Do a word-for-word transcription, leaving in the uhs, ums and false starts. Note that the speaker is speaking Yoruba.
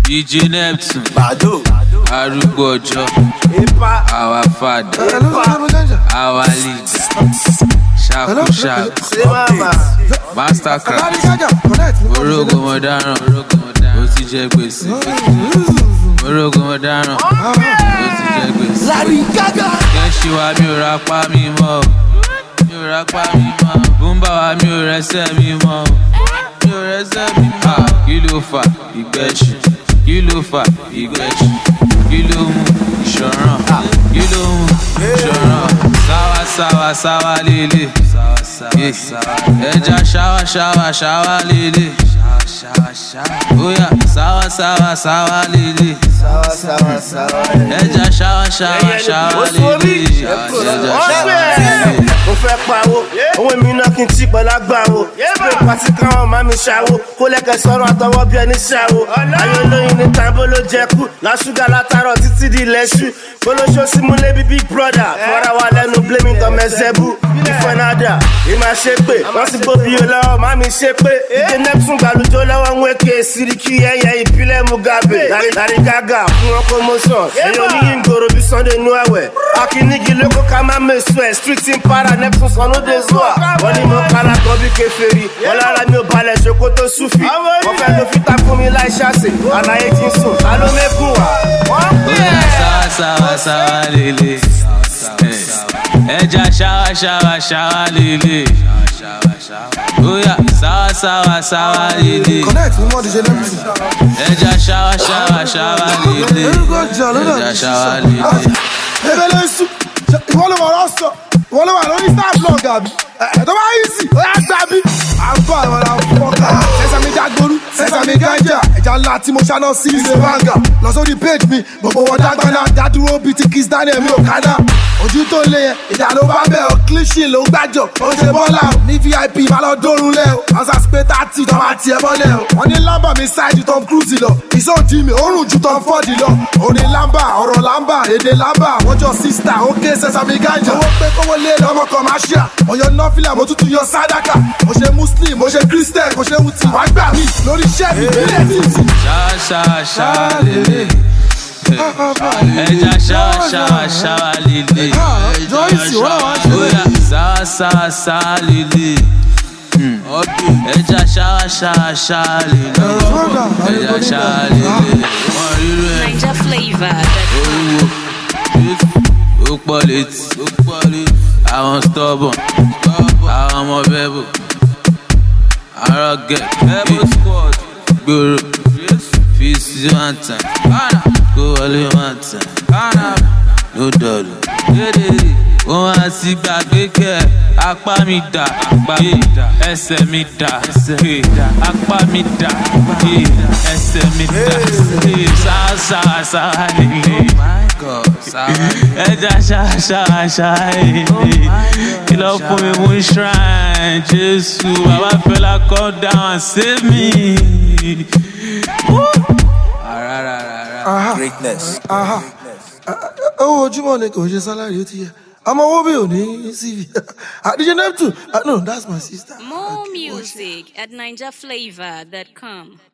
D J Neptune, Bado, arúgbó ọjọ́, our father, our leader, Shaku Shaku, Mastercraft, Orogo Modern, ó ti jẹ gbèsè, Orogo Modern, ó ti jẹ gbèsè. Kẹ́ṣí wa mi ò ra pa mi mọ́, mi ò ra pa mi mọ́, Bùnbà wa mi ò rẹsẹ̀ mi mọ́, mi ò rẹsẹ̀ mi mọ́. Kí ló fà ìgbẹ́ṣù? Kí ló fà ìgbẹ́ṣù? Kí ló mú ìṣọ̀ràn? Kí ló mú ìṣọ̀ràn? Sáwá sáwá sáwá lélẹ̀. Ẹja ṣáwá ṣáwá ṣáwá lélẹ̀. Oya sáwá sáwá sáwá lélẹ̀. Ẹja ṣáwá ṣáwá ṣáwá lélẹ̀. Ẹja ṣáwá lélẹ̀. Mo fẹ́ pawó, owó mi náà kí n tí pẹ̀lú agbáwo. Spray pàtí káwọn máa mi ṣàwó, kó lẹ́kẹ̀ sọ̀rọ̀ àtọwọ́ bí ẹni ṣàwó. Ayé olóyin ní tàǹbó ló jẹ kú, lásùgà látàrọ̀ títí di lẹ́ṣù. Olóṣó sí mú lébi big brother, fọ́ra wa lẹ́nu blaming tọ́ mẹ́sẹ̀bù. Ìfẹ́ náà dà, ìmọ̀ ṣe pé, wọ́n sì gbóbi olówó, má mi ṣe pé. Ìdè Neptune gbàlùjọ lọ́wọ́ ń wéke, Siriki ẹ̀yẹ ìbílẹ̀ Mugabe. Lárí Gaga fún wọn promotion, èyí oníyìn gbòòrò bí Sunday nú ẹ̀wẹ̀. Akínígi lóko ká má mẹ́sùn ẹ̀, street in para Neptune sọnù dé zuwa. Wọ́n ní mo kala kan bí kèfèrí, wọ́n lára mi ò balẹ̀ ṣoko tó súfì. Wọ́n fẹ́ lo fita fún mi láì ṣàṣe, àlàyé ti ń sùn, ta ló mẹ́kùn wá? Wọ́n pè é. Sáwá sáwá sáwá lélẹ̀. Ẹja ṣáwá ṣáwá ṣáwá lélẹ̀. Oya sáwá sáwá sáwá lélẹ̀. Ẹja ṣáwá ṣáwá ṣáwá lélẹ̀. Ẹja ṣáwá lélẹ̀. Ebele su, ìwọ ló wà lọ́sọ̀, ìwọ ló wà lórí star blog àbí? Ẹ̀ẹ́dọ́ bá yí sí, ó yá gbà bí. À ń bọ̀ àwọn ará fọ́ọ̀kà. Sẹ́sàmì Dagboru, Sẹ́sàmì Ganja. Ẹja ńlá tí mo ṣáná sí ilé Vanga. Lọ sórí page mi, gbogbo wọn dágbáná. Dádúró bíi ti Kiss Daniel mi ò kádà. Ojú tó lé yẹn, ìjà ló bá bẹ̀ ọ́. Clean ló gbàjọ, ó ṣe bọ́lá o. Ní V I P máa lọ dórun lẹ́ o. Ansa spé tààtì tó máa tiẹ̀ bọ́lẹ̀ o. Wọ́n ní Lamba mi ṣáìdì Tom Cruise lọ. Ìṣòdì mi, òórùn ju Tom Ford lọ. Orin Lamba, ọ̀rọ̀ Lamba, èdè Lamba. Wọ́n jọ sísítà, ó ké Sẹ́sàmì Ganja. Owó pé kówó lé lọ́mọ commercial. Mo yọ nọ́fìlà, mo tútù yọ sádàkà. Mo ṣe Muslim, mo ṣe Christian, mo ṣe Wuti. Wàá gbà mí lórí iṣẹ́ mi nílẹ̀ títì. Ṣáwá ṣáwá ṣáwá lélẹ̀. Ẹja ṣáwá ṣáwá ṣáwá lélẹ̀. Oya sáwá sáwá sáwá lélẹ̀. Ẹja ṣáwá ṣáwá ṣáwá lélẹ̀. Ẹja ṣáwá lélẹ̀. Wọ́n rírú ẹ̀. Naija Flavor. Ó pọ̀ létí. Àwọn stubborn. Àwọn ọmọ bẹ́bù. Àrọ̀ gẹ̀. Gbòòrò. Fi sí one time. Kó wọlé one time. Ló dọ̀lù. Wọ́n á ti gbàgbé kẹ́ apá mi dà, ẹsẹ̀ mi dà, apá mi dà, ẹsẹ̀ mi dà, sáwá sáwá sáwá lélẹ̀. Ẹja ṣáwá ṣáwá ṣáwá lélẹ̀. Kí ló fún mi mú shrine? Jésù, bàbá Fẹlá come down and save me. greatness. Owó ojúmọ́ ni kò ṣe sálárì ó ti yẹ. Àmọ́ owó bí ò ní C V. D J Neptune, no, that's my sister. More music at Naija Flavor dot com.